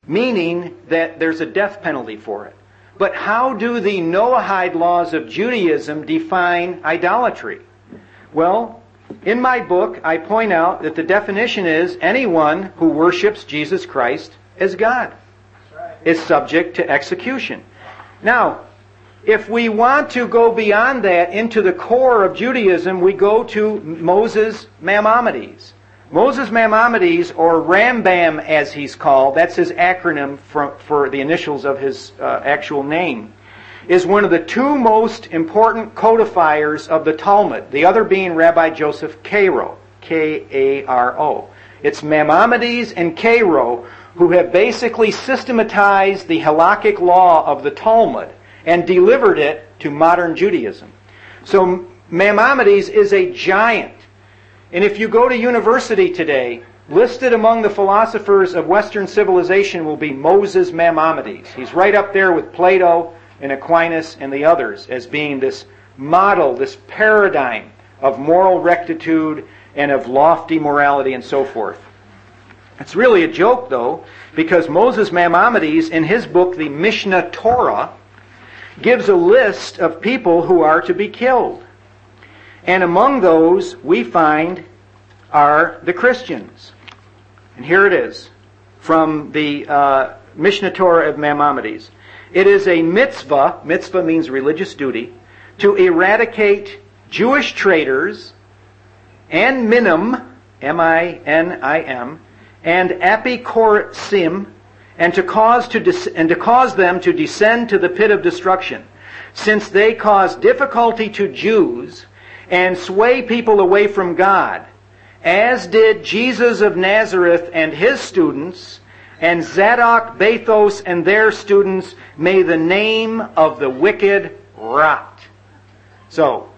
meaning that there's a death penalty for it. But how do the Noahide laws of Judaism define idolatry? Well, in my book, I point out that the definition is anyone who worships Jesus Christ as God is subject to execution. Now, if we want to go beyond that into the core of Judaism, we go to Moses Maimonides. Moses Maimonides, or Rambam as he's called, that's his acronym for the initials of his actual name, is one of the two most important codifiers of the Talmud, the other being Rabbi Joseph Karo, K-A-R-O. It's Maimonides and Karo who have basically systematized the halakhic law of the Talmud and delivered it to modern Judaism. So Maimonides is a giant. And if you go to university today, listed among the philosophers of Western civilization will be Moses Maimonides. He's right up there with Plato and Aquinas and the others as being this model, this paradigm of moral rectitude and of lofty morality and so forth. It's really a joke, though, because Moses Maimonides, in his book, the Mishnah Torah, gives a list of people who are to be killed. And among those we find are the Christians. And here it is from the Mishnah Torah of Maimonides. It is a mitzvah means religious duty, to eradicate Jewish traitors and minim, M-I-N-I-M, and apikorsim, and to cause them to descend to the pit of destruction, since they cause difficulty to Jews and sway people away from God, as did Jesus of Nazareth and his students, and Zadok, Bathos, and their students. May the name of the wicked rot. So,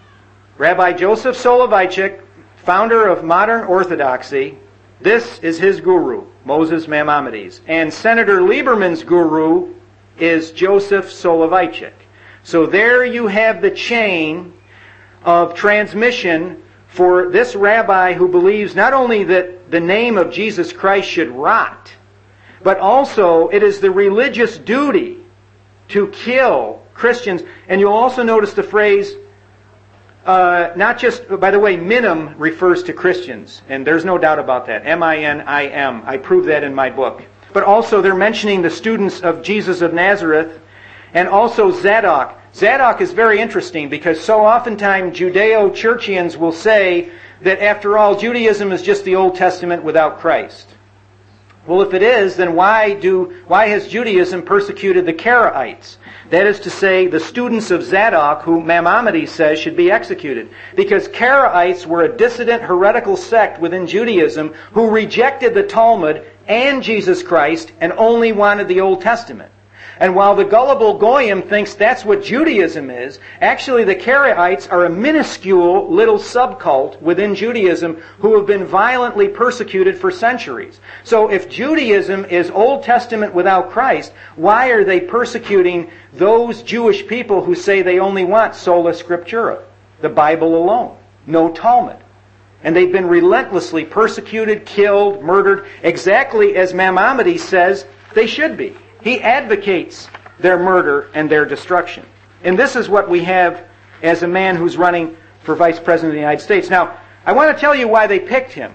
Rabbi Joseph Soloveitchik, founder of modern Orthodoxy, this is his guru, Moses Maimonides. And Senator Lieberman's guru is Joseph Soloveitchik. So there you have the chain of transmission for this rabbi who believes not only that the name of Jesus Christ should rot, but also it is the religious duty to kill Christians. And you'll also notice the phrase, not just, by the way, minim refers to Christians, and there's no doubt about that. M-I-N-I-M. I prove that in my book. But also they're mentioning the students of Jesus of Nazareth, and also Zadok. Zadok is very interesting because so oftentimes Judeo-Churchians will say that after all, Judaism is just the Old Testament without Christ. Well, if it is, then why has Judaism persecuted the Karaites? That is to say, the students of Zadok, who Maimonides says should be executed. Because Karaites were a dissident heretical sect within Judaism who rejected the Talmud and Jesus Christ and only wanted the Old Testament. And while the gullible Goyim thinks that's what Judaism is, actually the Karaites are a minuscule little subcult within Judaism who have been violently persecuted for centuries. So if Judaism is Old Testament without Christ, why are they persecuting those Jewish people who say they only want sola scriptura, the Bible alone, no Talmud? And they've been relentlessly persecuted, killed, murdered, exactly as Maimonides says they should be. He advocates their murder and their destruction. And this is what we have as a man who's running for Vice President of the United States. Now, I want to tell you why they picked him.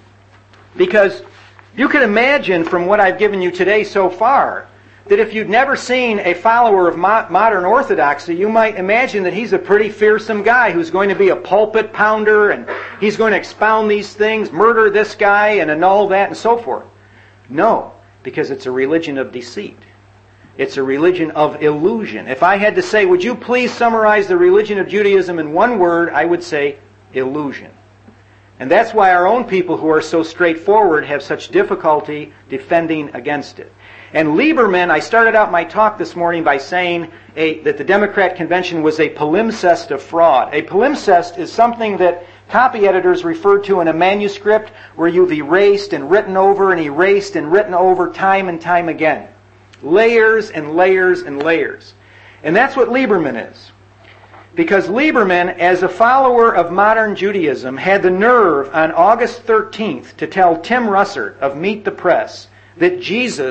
Because you can imagine from what I've given you today so far, that if you'd never seen a follower of modern Orthodoxy, you might imagine that he's a pretty fearsome guy who's going to be a pulpit pounder, and he's going to expound these things, murder this guy, and annul that, and so forth. No. Because it's a religion of deceit. It's a religion of illusion. If I had to say, would you please summarize the religion of Judaism in one word, I would say illusion. And that's why our own people who are so straightforward have such difficulty defending against it. And Lieberman, I started out my talk this morning by saying that the Democrat convention was a palimpsest of fraud. A palimpsest is something that copy editors refer to in a manuscript where you've erased and written over and erased and written over time and time again. Layers and layers and layers. And that's what Lieberman is. Because Lieberman, as a follower of modern Judaism, had the nerve on August 13th to tell Tim Russert of Meet the Press that Jesus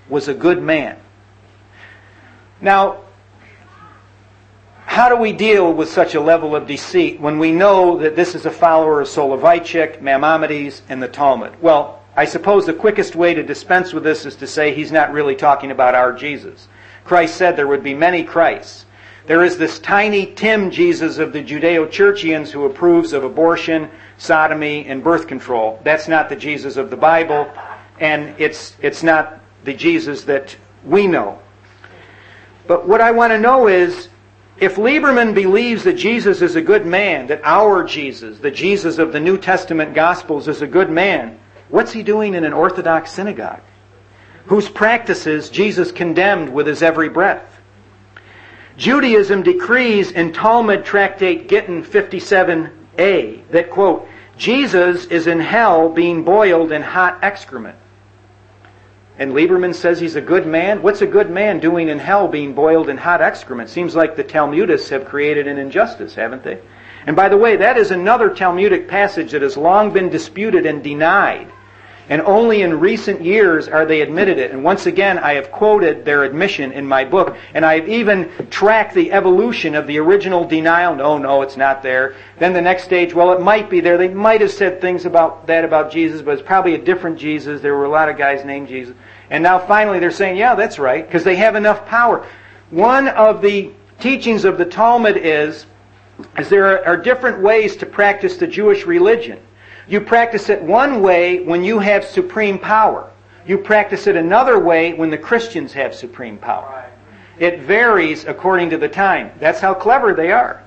was a good man. Now, how do we deal with such a level of deceit when we know that this is a follower of Soloveitchik, Maimonides, and the Talmud? Well, I suppose the quickest way to dispense with this is to say he's not really talking about our Jesus. Christ said there would be many Christs. There is this tiny Tim Jesus of the Judeo-Churchians who approves of abortion, sodomy, and birth control. That's not the Jesus of the Bible, and it's not the Jesus that we know. But what I want to know is, if Lieberman believes that Jesus is a good man, that our Jesus, the Jesus of the New Testament Gospels, is a good man, what's he doing in an Orthodox synagogue, whose practices Jesus condemned with his every breath? Judaism decrees in Talmud Tractate Gittin 57a that, quote, Jesus is in hell being boiled in hot excrement. And Lieberman says he's a good man? What's a good man doing in hell being boiled in hot excrement? Seems like the Talmudists have created an injustice, haven't they? And by the way, that is another Talmudic passage that has long been disputed and denied. And only in recent years are they admitted it. And once again, I have quoted their admission in my book. And I've even tracked the evolution of the original denial. No, it's not there. Then the next stage, well, it might be there. They might have said things about Jesus, but it's probably a different Jesus. There were a lot of guys named Jesus. And now finally they're saying, yeah, that's right, because they have enough power. One of the teachings of the Talmud is there are different ways to practice the Jewish religion. You practice it one way when you have supreme power. You practice it another way when the Christians have supreme power. It varies according to the time. That's how clever they are.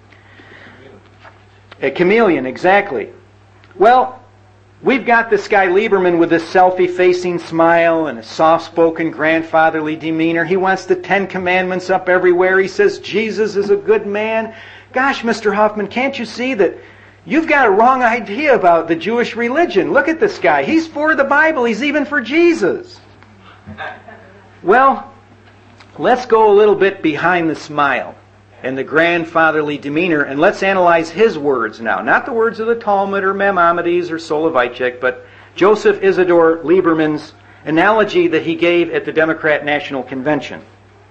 A chameleon, exactly. Well, we've got this guy Lieberman with this selfie-facing smile and a soft-spoken grandfatherly demeanor. He wants the 10 Commandments up everywhere. He says Jesus is a good man. Gosh, Mr. Huffman, can't you see that you've got a wrong idea about the Jewish religion? Look at this guy. He's for the Bible. He's even for Jesus. Well, let's go a little bit behind the smile and the grandfatherly demeanor, and let's analyze his words now. Not the words of the Talmud or Maimonides or Soloveitchik, but Joseph Isidore Lieberman's analogy that he gave at the Democrat National Convention.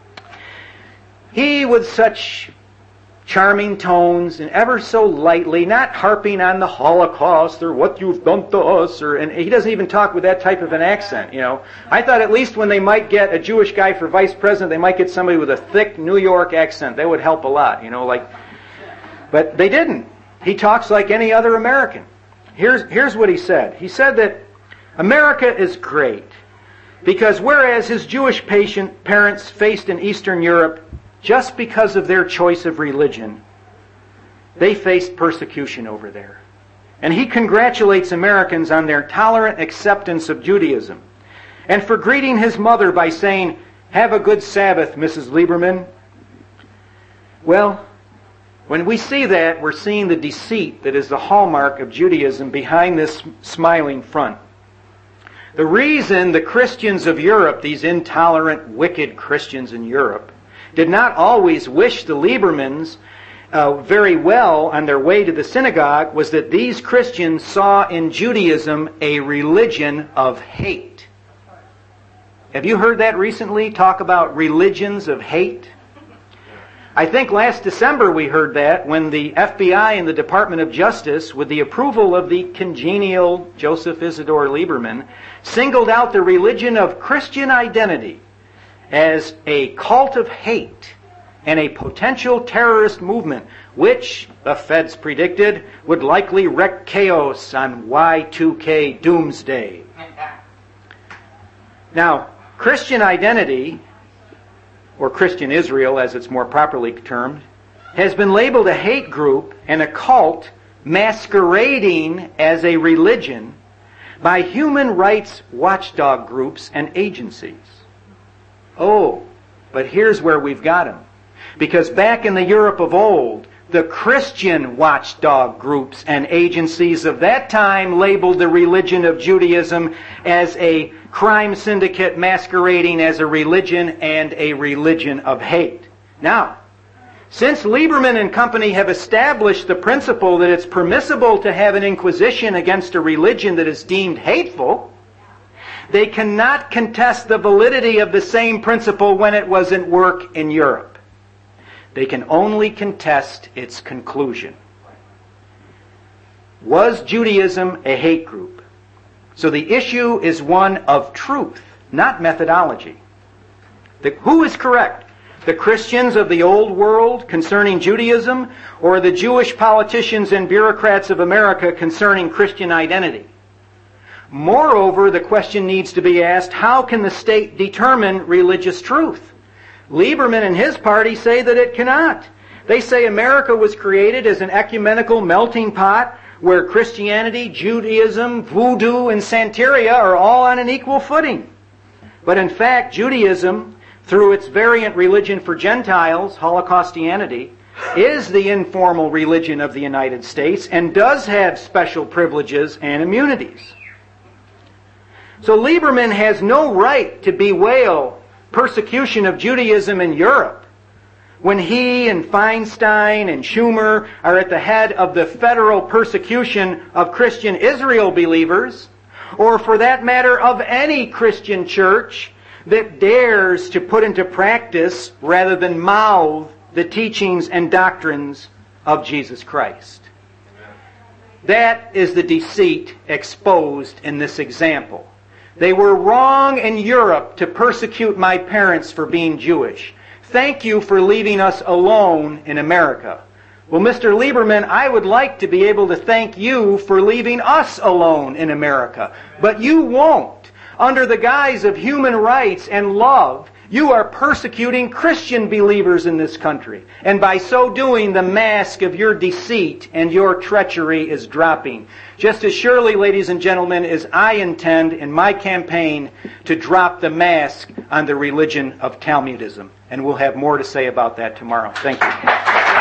He, with such charming tones and ever so lightly, not harping on the Holocaust or what you've done to us, and he doesn't even talk with that type of an accent, you know. I thought at least when they might get a Jewish guy for vice president, they might get somebody with a thick New York accent. That would help a lot, you know, but they didn't. He talks like any other American. Here's what he said. He said that America is great because whereas his Jewish parents faced in Eastern Europe, just because of their choice of religion, they faced persecution over there. And he congratulates Americans on their tolerant acceptance of Judaism. And for greeting his mother by saying, "Have a good Sabbath, Mrs. Lieberman." Well, when we see that, we're seeing the deceit that is the hallmark of Judaism behind this smiling front. The reason the Christians of Europe, these intolerant, wicked Christians in Europe, did not always wish the Liebermans very well on their way to the synagogue was that these Christians saw in Judaism a religion of hate. Have you heard that recently? Talk about religions of hate? I think last December we heard that when the FBI and the Department of Justice, with the approval of the congenial Joseph Isidore Lieberman, singled out the religion of Christian identity as a cult of hate and a potential terrorist movement, which, the feds predicted, would likely wreak chaos on Y2K doomsday. Now, Christian identity, or Christian Israel as it's more properly termed, has been labeled a hate group and a cult masquerading as a religion by human rights watchdog groups and agencies. Oh, but here's where we've got him. Because back in the Europe of old, the Christian watchdog groups and agencies of that time labeled the religion of Judaism as a crime syndicate masquerading as a religion and a religion of hate. Now, since Lieberman and company have established the principle that it's permissible to have an inquisition against a religion that is deemed hateful, They cannot contest the validity of the same principle when it was at work in Europe. They can only contest its conclusion. Was Judaism a hate group? So the issue is one of truth, not methodology. Who is correct? The Christians of the old world concerning Judaism, or the Jewish politicians and bureaucrats of America concerning Christian identity? Moreover, the question needs to be asked, how can the state determine religious truth? Lieberman and his party say that it cannot. They say America was created as an ecumenical melting pot where Christianity, Judaism, voodoo, and Santeria are all on an equal footing. But in fact, Judaism, through its variant religion for Gentiles, Holocaustianity, is the informal religion of the United States and does have special privileges and immunities. So Lieberman has no right to bewail persecution of Judaism in Europe when he and Feinstein and Schumer are at the head of the federal persecution of Christian Israel believers, or for that matter of any Christian church that dares to put into practice rather than mouth the teachings and doctrines of Jesus Christ. That is the deceit exposed in this example. They were wrong in Europe to persecute my parents for being Jewish. Thank you for leaving us alone in America. Well, Mr. Lieberman, I would like to be able to thank you for leaving us alone in America, but you won't. Under the guise of human rights and love, you are persecuting Christian believers in this country. And by so doing, the mask of your deceit and your treachery is dropping. Just as surely, ladies and gentlemen, as I intend in my campaign to drop the mask on the religion of Talmudism. And we'll have more to say about that tomorrow. Thank you.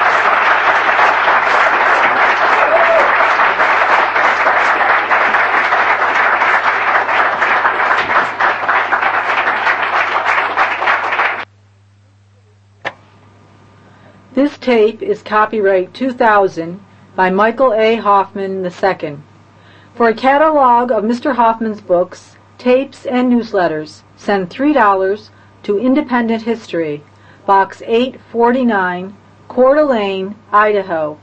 This tape is copyright 2000 by Michael A. Hoffman II. For a catalog of Mr. Hoffman's books, tapes, and newsletters, send $3 to Independent History, Box 849, Coeur d'Alene, Idaho,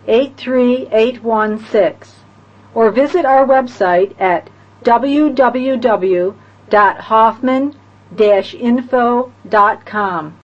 83816, or visit our website at www.hoffman-info.com.